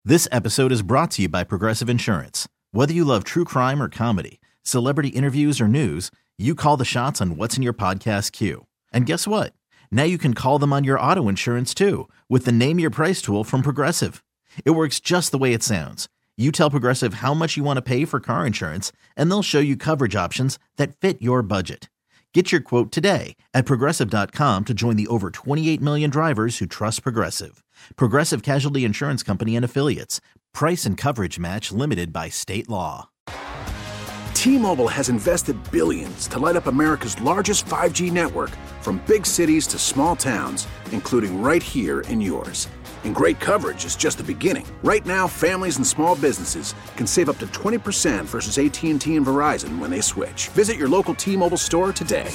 This episode is brought to you by Progressive Insurance. Whether you love true crime or comedy, celebrity interviews or news, you call the shots on what's in your podcast queue. And guess what? Now you can call them on your auto insurance too with the Name Your Price tool from Progressive. It works just the way it sounds. You tell Progressive how much you want to pay for car insurance, and they'll show you coverage options that fit your budget. Get your quote today at Progressive.com to join the over 28 million drivers who trust Progressive. Progressive Casualty Insurance Company and Affiliates. Price and coverage match limited by state law. T-Mobile has invested billions to light up America's largest 5G network, from big cities to small towns, including right here in yours. And great coverage is just the beginning. Right now, families and small businesses can save up to 20% versus AT&T and Verizon when they switch. Visit your local T-Mobile store today.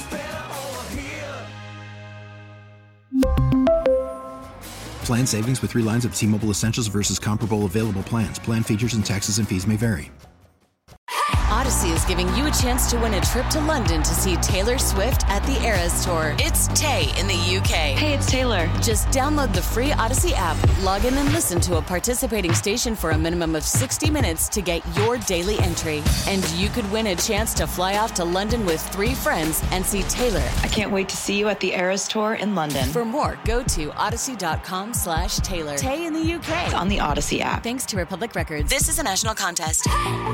Plan savings with 3 lines of T-Mobile Essentials versus comparable available plans. Plan features and taxes and fees may vary. Odyssey is giving you a chance to win a trip to London to see Taylor Swift at the Eras Tour. It's Tay in the UK. Hey, it's Taylor. Just download the free Odyssey app, log in and listen to a participating station for a minimum of 60 minutes to get your daily entry. And you could win a chance to fly off to London with 3 friends and see Taylor. I can't wait to see you at the Eras Tour in London. For more, go to odyssey.com/Taylor. Tay in the UK. It's on the Odyssey app. Thanks to Republic Records. This is a national contest.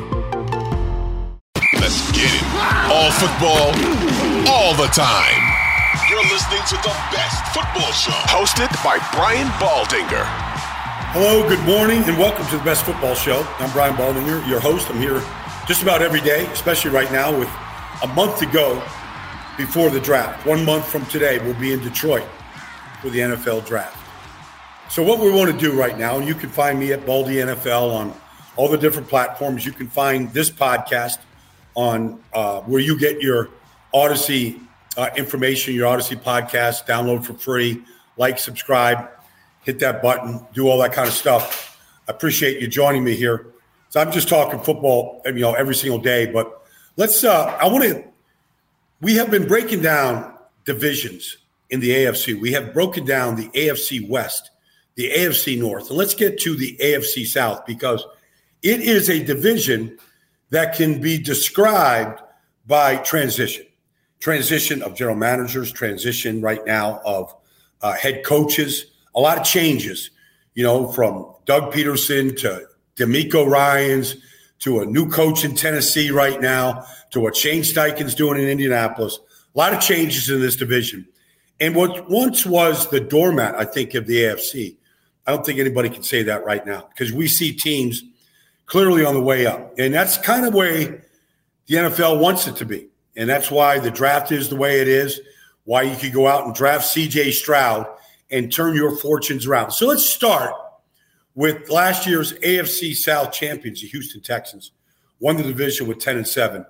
Let's get it. All football, all the time. You're listening to the best football show, hosted by Brian Baldinger. Hello, good morning, and welcome to the best football show. I'm Brian Baldinger, your host. I'm here just about every day, especially right now with a month to go before the draft. 1 month from today, we'll be in Detroit for the NFL draft. So what we want to do right now, and you can find me at Baldy NFL on all the different platforms. You can find this podcast on where you get your Odyssey information, your Odyssey podcast, download for free, like, subscribe, hit that button, do all that kind of stuff. I appreciate you joining me here. So I'm just talking football, every single day, but let's, we have been breaking down divisions in the AFC. We have broken down the AFC West, the AFC North, and let's get to the AFC South, because it is a division that can be described by transition of general managers, transition right now of head coaches, a lot of changes, from Doug Peterson to DeMeco Ryans to a new coach in Tennessee right now to what Shane Steichen's doing in Indianapolis. A lot of changes in this division. And what once was the doormat, I think, of the AFC, I don't think anybody can say that right now, because we see teams clearly on the way up. And that's kind of where the NFL wants it to be. And that's why the draft is the way it is, why you could go out and draft C.J. Stroud and turn your fortunes around. So let's start with last year's AFC South champions, the Houston Texans, won the division with 10-7.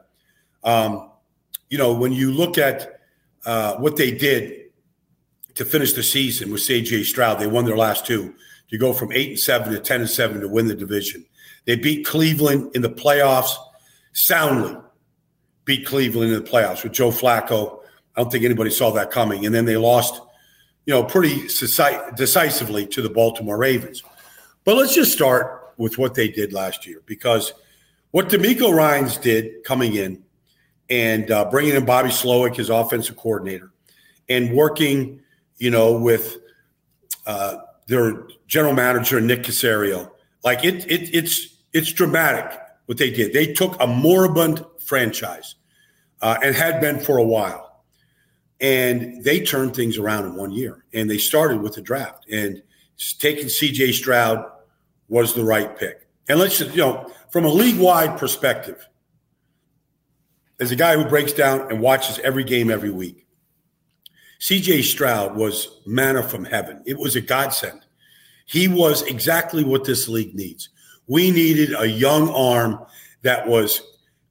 When you look at what they did to finish the season with C.J. Stroud, they won their last 2 to go from 8-7 to 10-7 to win the division. They beat Cleveland in the playoffs, soundly beat Cleveland in the playoffs with Joe Flacco. I don't think anybody saw that coming. And then they lost, pretty decisively to the Baltimore Ravens. But let's just start with what they did last year, because what DeMeco Ryans did coming in and bringing in Bobby Slowick, his offensive coordinator, and working, with their general manager, Nick Caserio. Like it's dramatic what they did. They took a moribund franchise and had been for a while, and they turned things around in 1 year. And they started with the draft, and taking C.J. Stroud was the right pick. And let's just, from a league-wide perspective, as a guy who breaks down and watches every game every week, C.J. Stroud was manna from heaven. It was a godsend. He was exactly what this league needs. We needed a young arm that was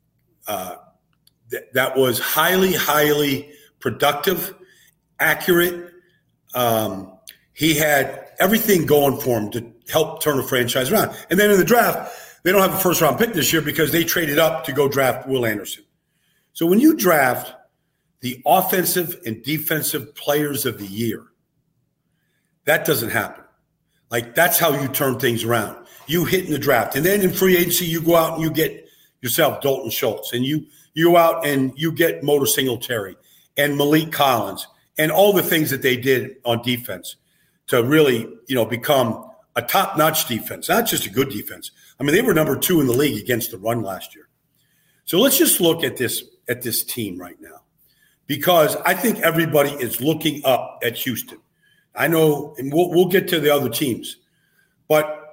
highly, highly productive, accurate. He had everything going for him to help turn the franchise around. And then in the draft, they don't have a first-round pick this year because they traded up to go draft Will Anderson. So when you draft the offensive and defensive players of the year, that doesn't happen. Like, that's how you turn things around. you hit in the draft. And then in free agency, you go out and you get yourself Dalton Schultz. And you go out and you get Motor Singletary and Malik Collins and all the things that they did on defense to really, become a top-notch defense, not just a good defense. I mean, they were number 2 in the league against the run last year. So let's just look at this team right now, because I think everybody is looking up at Houston. I know, and we'll get to the other teams, but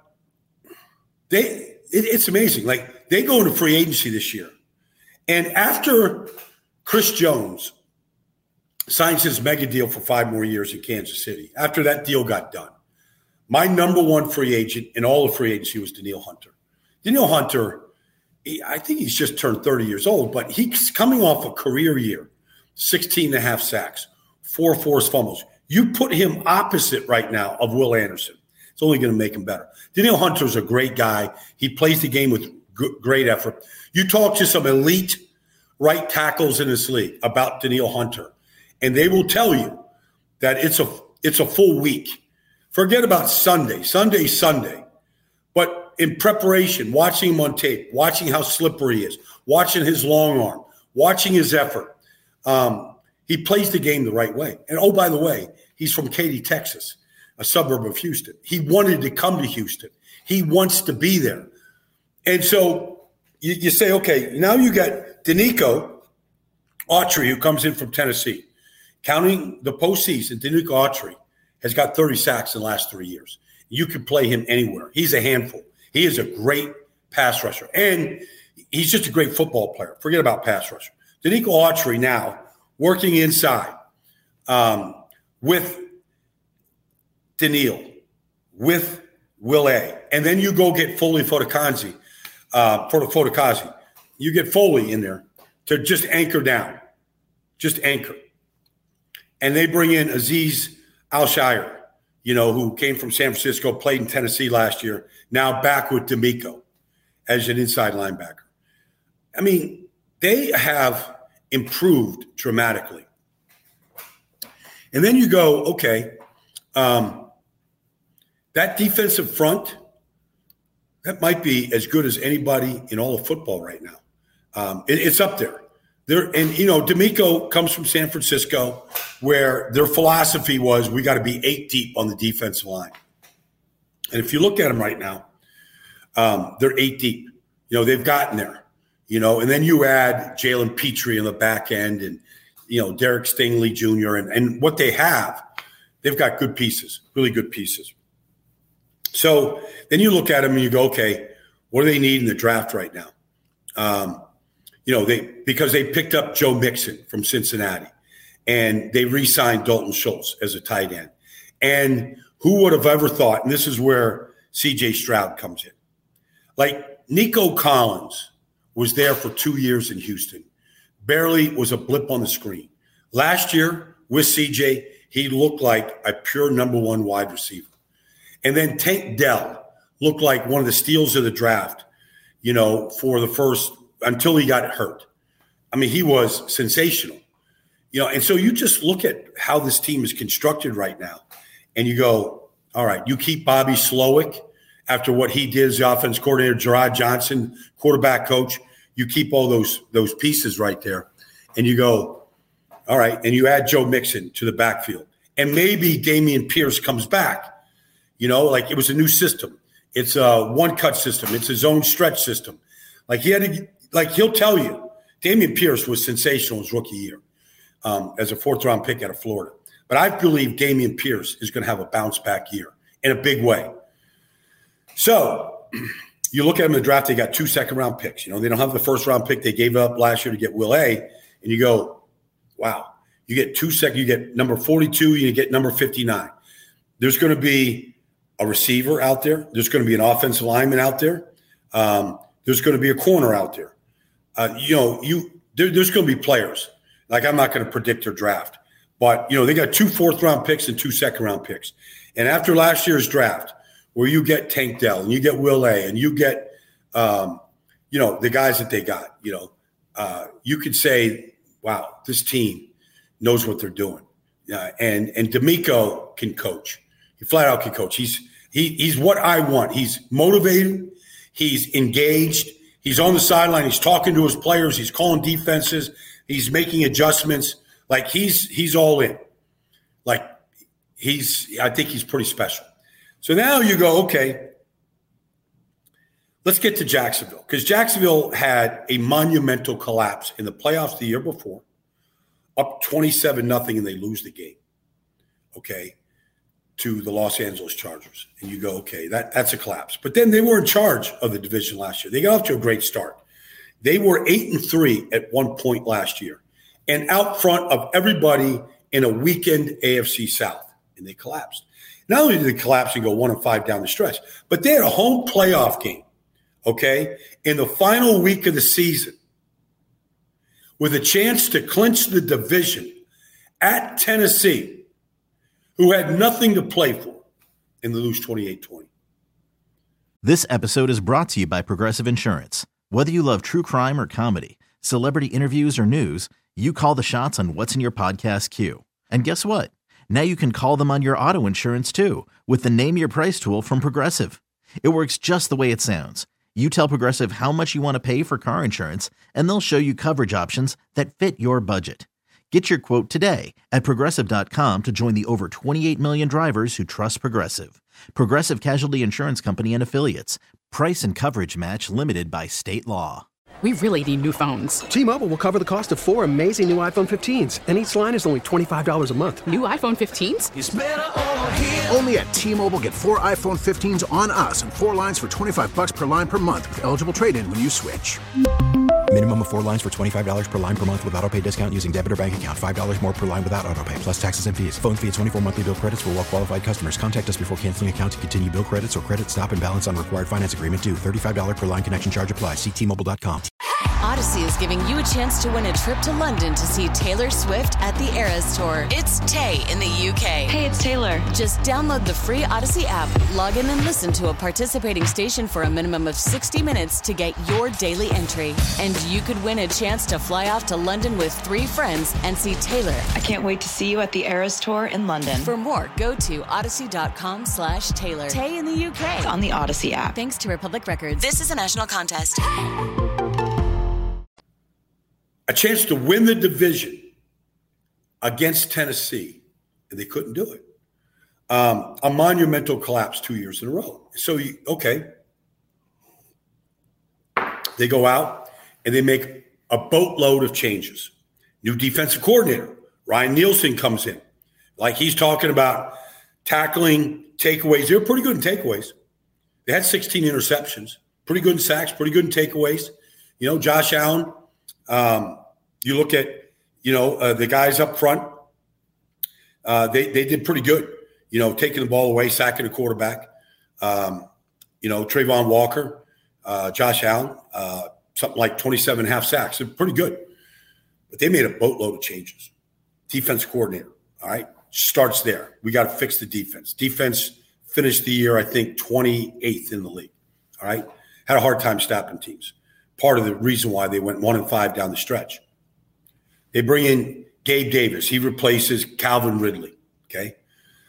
it's amazing. Like, they go into free agency this year, and after Chris Jones signs his mega deal for 5 more years in Kansas City, after that deal got done, my number 1 free agent in all of free agency was Danielle Hunter. Danielle Hunter, I think he's just turned 30 years old, but he's coming off a career year, 16.5 sacks, 4 forced fumbles. You put him opposite right now of Will Anderson. It's only going to make him better. Danielle Hunter's a great guy. He plays the game with great effort. You talk to some elite right tackles in this league about Danielle Hunter, and they will tell you that it's a full week. Forget about Sunday. But in preparation, watching him on tape, watching how slippery he is, watching his long arm, watching his effort, he plays the game the right way. And, oh, by the way, he's from Katy, Texas, a suburb of Houston. He wanted to come to Houston. He wants to be there. And so you say, okay, now you got Denico Autry, who comes in from Tennessee. Counting the postseason, Denico Autry has got 30 sacks in the last 3 years. You can play him anywhere. He's a handful. He is a great pass rusher. And he's just a great football player. Forget about pass rusher. Denico Autry now working inside with Daniil, with Will A. And then you go get Foley Fotokazi. You get Foley in there to just anchor down. Just anchor. And they bring in Azeez Al-Shaair, who came from San Francisco, played in Tennessee last year, now back with D'Amico as an inside linebacker. I mean, they have improved dramatically. And then you go, okay, that defensive front, that might be as good as anybody in all of football right now. It's up there. D'Amico comes from San Francisco, where their philosophy was we got to be 8 deep on the defensive line. And if you look at them right now, they're 8 deep. They've gotten there. And then you add Jalen Petrie in the back end and, Derek Stingley Jr. And what they have, they've got good pieces, really good pieces. So then you look at them and you go, okay, what do they need in the draft right now? Because they picked up Joe Mixon from Cincinnati, and they re-signed Dalton Schultz as a tight end. And who would have ever thought, and this is where C.J. Stroud comes in. Like, Nico Collins was there for 2 years in Houston. Barely was a blip on the screen. Last year with C.J., he looked like a pure number 1 wide receiver. And then Tank Dell looked like one of the steals of the draft, for the first – until he got hurt. I mean, he was sensational. And so you just look at how this team is constructed right now, and you go, all right, you keep Bobby Slowick after what he did as the offense coordinator, Gerard Johnson, quarterback coach. You keep all those pieces right there, and you go, all right, and you add Joe Mixon to the backfield. And maybe Dameon Pierce comes back. Like, it was a new system. It's a one-cut system. It's a zone stretch system. Like, he'll tell you, Dameon Pierce was sensational his rookie year as a 4th-round pick out of Florida. But I believe Dameon Pierce is going to have a bounce-back year in a big way. So you look at them in the draft, they got 2 second-round picks. They don't have the first-round pick they gave up last year to get Will A. And you go, wow, you get 2 seconds, you get number 42, you get number 59. There's going to be a receiver out there. There's going to be an offensive lineman out there. There's going to be a corner out there. There's going to be players. Like, I'm not going to predict their draft. But, they got 2 4th-round picks and 2 second-round picks. And after last year's draft, where you get Tank Dell and you get Will A. and you get, the guys that they got, you could say, wow, this team knows what they're doing. And D'Amico can coach. He flat out can coach. He's He's what I want. He's motivated. He's engaged. He's on the sideline. He's talking to his players. He's calling defenses. He's making adjustments. Like he's all in. Like I think he's pretty special. So now you go, okay, let's get to Jacksonville, because Jacksonville had a monumental collapse in the playoffs the year before, up 27-0, and they lose the game, okay, to the Los Angeles Chargers. And you go, okay, that's a collapse. But then they were in charge of the division last year. They got off to a great start. They were 8-3 at one point last year and out front of everybody in a weekend AFC South, and they collapsed. Not only did they collapse and go 1-5 down the stretch, but they had a home playoff game, okay, in the final week of the season with a chance to clinch the division at Tennessee, who had nothing to play for, and they lose 28-20. This episode is brought to you by Progressive Insurance. Whether you love true crime or comedy, celebrity interviews or news, you call the shots on what's in your podcast queue. And guess what? Now you can call them on your auto insurance too with the Name Your Price tool from Progressive. It works just the way it sounds. You tell Progressive how much you want to pay for car insurance, and they'll show you coverage options that fit your budget. Get your quote today at Progressive.com to join the over 28 million drivers who trust Progressive. Progressive Casualty Insurance Company and Affiliates. Price and coverage match limited by state law. We really need new phones. T-Mobile will cover the cost of 4 amazing new iPhone 15s, and each line is only $25 a month. New iPhone 15s? It's better over here. Only at T-Mobile, get 4 iPhone 15s on us and 4 lines for $25 per line per month with eligible trade-in when you switch. Minimum of 4 lines for $25 per line per month with autopay discount using debit or bank account. $5 more per line without autopay, plus taxes and fees. Phone fee at 24 monthly bill credits for well-qualified customers. Contact us before canceling account to continue bill credits or credit stop and balance on required finance agreement due. $35 per line connection charge applies. See T-Mobile.com. Odyssey is giving you a chance to win a trip to London to see Taylor Swift at the Eras Tour. It's Tay in the UK. Hey, it's Taylor. Just download the free Odyssey app, log in and listen to a participating station for a minimum of 60 minutes to get your daily entry. And you could win a chance to fly off to London with 3 friends and see Taylor. I can't wait to see you at the Eras Tour in London. For more, go to odyssey.com/Taylor. Tay in the UK. It's on the Odyssey app. Thanks to Republic Records. This is a national contest. A chance to win the division against Tennessee, and they couldn't do it. A monumental collapse 2 years in a row. So, they go out and they make a boatload of changes. New defensive coordinator, Ryan Nielsen, comes in. Like he's talking about tackling takeaways. They were pretty good in takeaways. They had 16 interceptions, pretty good in sacks, pretty good in takeaways. You know, Josh Allen. You look at, the guys up front, they did pretty good, taking the ball away, sacking the quarterback. Trayvon Walker, Josh Allen, something like 27.5 sacks. They're pretty good. But they made a boatload of changes. Defense coordinator, all right, starts there. We got to fix the defense. Defense finished the year, I think, 28th in the league, all right? Had a hard time stopping teams. Part of the reason why they went 1-5 down the stretch. They bring in Gabe Davis. He replaces Calvin Ridley. Okay.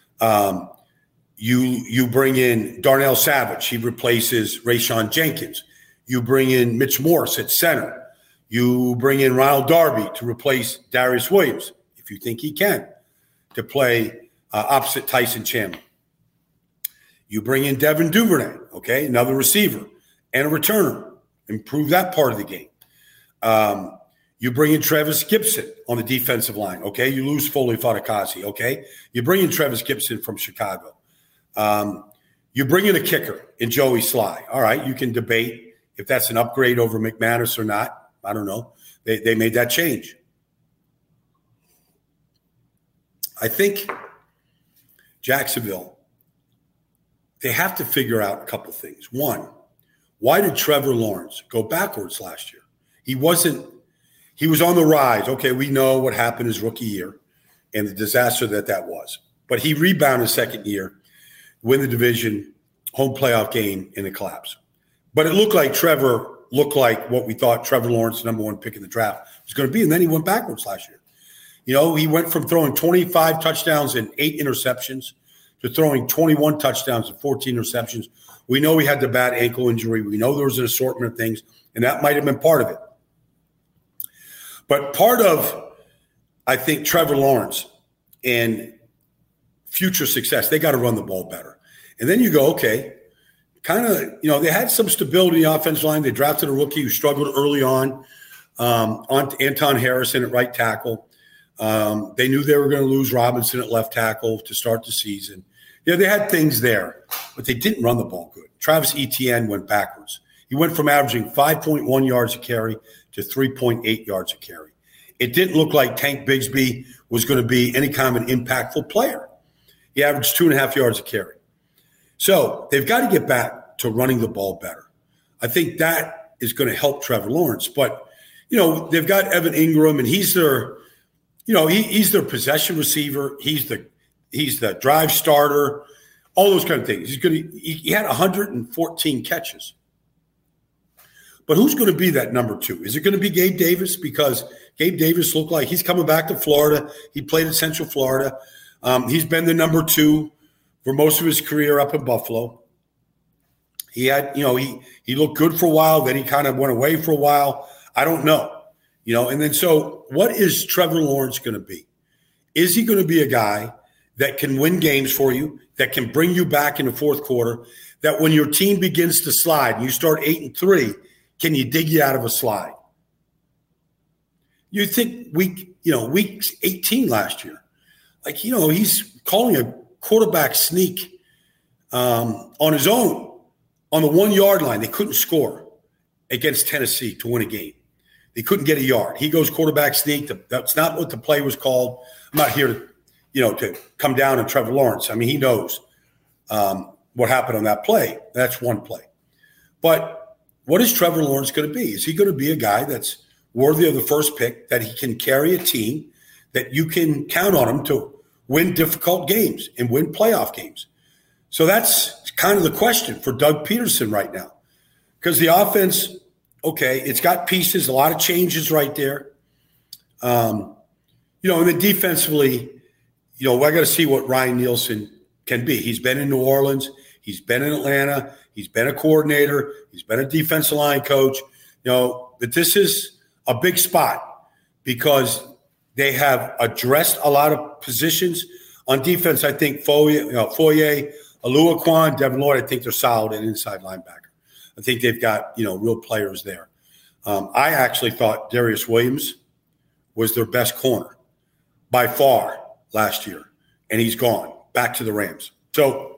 You bring in Darnell Savage. He replaces Rayshawn Jenkins. You bring in Mitch Morse at center. You bring in Ronald Darby to replace Darius Williams, if you think he can, to play opposite Tyson Chandler. You bring in Devin Duvernay, okay, another receiver and a returner. Improve that part of the game. You bring in Travis Gibson on the defensive line, okay? You lose Foley Fadakazi, okay? You bring in Travis Gibson from Chicago. You bring in a kicker in Joey Sly. All right, you can debate if that's an upgrade over McManus or not. I don't know. They made that change. I think Jacksonville, they have to figure out a couple things. One, why did Trevor Lawrence go backwards last year? He was on the rise. Okay, we know what happened his rookie year and the disaster that was. But he rebounded second year, win the division, home playoff game, and a collapse. But it looked like Trevor looked like what we thought Trevor Lawrence, the number 1 pick in the draft, was going to be. And then he went backwards last year. He went from throwing 25 touchdowns and 8 interceptions to throwing 21 touchdowns and 14 receptions. We know he had the bad ankle injury. We know there was an assortment of things, and that might have been part of it. But part of, I think, Trevor Lawrence and future success, they got to run the ball better. And then you go, okay, kind of, they had some stability in the offensive line. They drafted a rookie who struggled early on Anton Harrison at right tackle. They knew they were going to lose Robinson at left tackle to start the season. They had things there, but they didn't run the ball good. Travis Etienne went backwards. He went from averaging 5.1 yards a carry to 3.8 yards a carry. It didn't look like Tank Bigsby was going to be any kind of an impactful player. He averaged 2.5 yards a carry. So they've got to get back to running the ball better. I think that is going to help Trevor Lawrence. But, they've got Evan Ingram, and he's their, he's their possession receiver. He's the drive starter, all those kind of things. He had 114 catches. But who's going to be that number 2? Is it going to be Gabe Davis? Because Gabe Davis looked like he's coming back to Florida. He played in Central Florida. He's been the number 2 for most of his career up in Buffalo. He had, he looked good for a while. Then he kind of went away for a while. I don't know, And then so what is Trevor Lawrence going to be? Is he going to be a guy that can win games for you, that can bring you back in the fourth quarter, that when your team begins to slide and you start 8-3, can you dig you out of a slide? You think week 18 last year, he's calling a quarterback sneak on his own on the 1 yard line. They couldn't score against Tennessee to win a game. They couldn't get a yard. He goes quarterback sneak. That's not what the play was called. I'm not here to come down on Trevor Lawrence. I mean, he knows what happened on that play. That's one play. But what is Trevor Lawrence going to be? Is he going to be a guy that's worthy of the first pick, that he can carry a team, that you can count on him to win difficult games and win playoff games? So that's kind of the question for Doug Peterson right now. Because the offense, okay, it's got pieces, a lot of changes right there. And then defensively, I got to see what Ryan Nielsen can be. He's been in New Orleans. He's been in Atlanta. He's been a coordinator. He's been a defensive line coach. But this is a big spot because they have addressed a lot of positions on defense. I think Foye, Aluaquan, Devin Lloyd, I think they're solid at inside linebacker. I think they've got, real players there. I actually thought Darius Williams was their best corner by far last year, and he's gone back to the Rams. So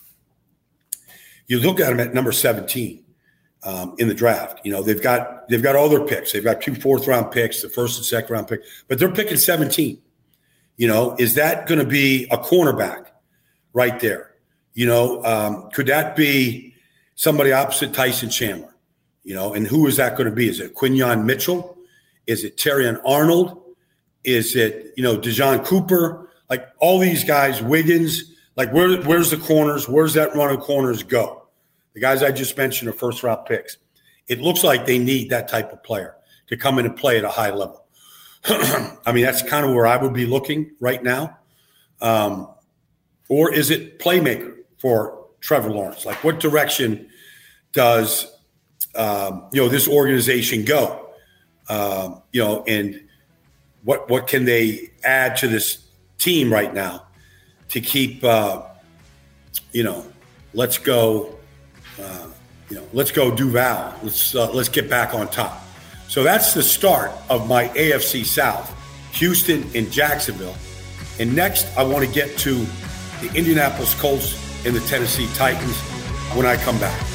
you look at him at number 17 in the draft. They've got all their picks. They've got 2 fourth-round picks, the first and second-round pick, but they're picking 17. Is that going to be a cornerback right there? Could that be somebody opposite Tyson Chandler? And who is that going to be? Is it Quinyon Mitchell? Is it Terrion Arnold? Is it, Dejon Cooper? Like all these guys, Wiggins, like where's the corners? Where's that run of corners go? The guys I just mentioned are first-round picks. It looks like they need that type of player to come in and play at a high level. I mean, that's kind of where I would be looking right now. Or is it playmaker for Trevor Lawrence? Like what direction does, this organization go? And what can they add to this team right now to keep, let's go Duval. Let's get back on top. So that's the start of my AFC South, Houston and Jacksonville. And next, I want to get to the Indianapolis Colts and the Tennessee Titans when I come back.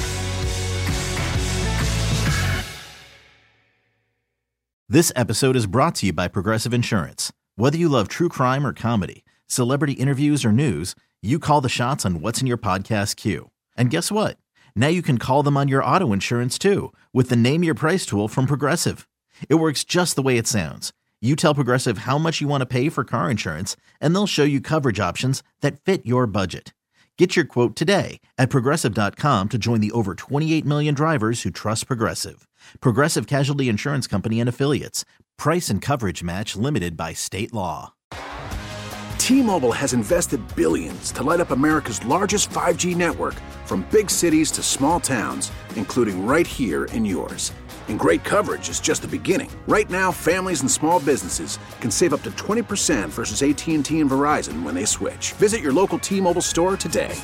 This episode is brought to you by Progressive Insurance. Whether you love true crime or comedy, celebrity interviews or news, you call the shots on what's in your podcast queue. And guess what? Now you can call them on your auto insurance too with the Name Your Price tool from Progressive. It works just the way it sounds. You tell Progressive how much you want to pay for car insurance, and they'll show you coverage options that fit your budget. Get your quote today at Progressive.com to join the over 28 million drivers who trust Progressive. Progressive Casualty Insurance Company and Affiliates. Price and coverage match limited by state law. T-Mobile has invested billions to light up America's largest 5G network, from big cities to small towns, including right here in yours. And great coverage is just the beginning. Right now, families and small businesses can save up to 20% versus AT&T and Verizon when they switch. Visit your local T-Mobile store today.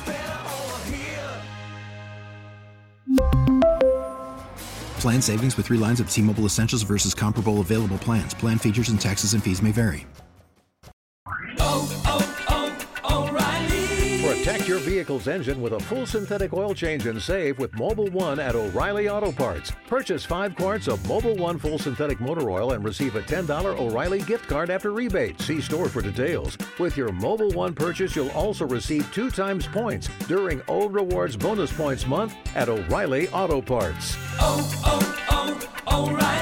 Plan savings with 3 lines of T-Mobile Essentials versus comparable available plans. Plan features and taxes and fees may vary. Protect your vehicle's engine with a full synthetic oil change and save with Mobil 1 at O'Reilly Auto Parts. Purchase 5 quarts of Mobil 1 full synthetic motor oil and receive a $10 O'Reilly gift card after rebate. See store for details. With your Mobil 1 purchase, you'll also receive 2 times points during O Rewards Bonus Points Month at O'Reilly Auto Parts. O'Reilly.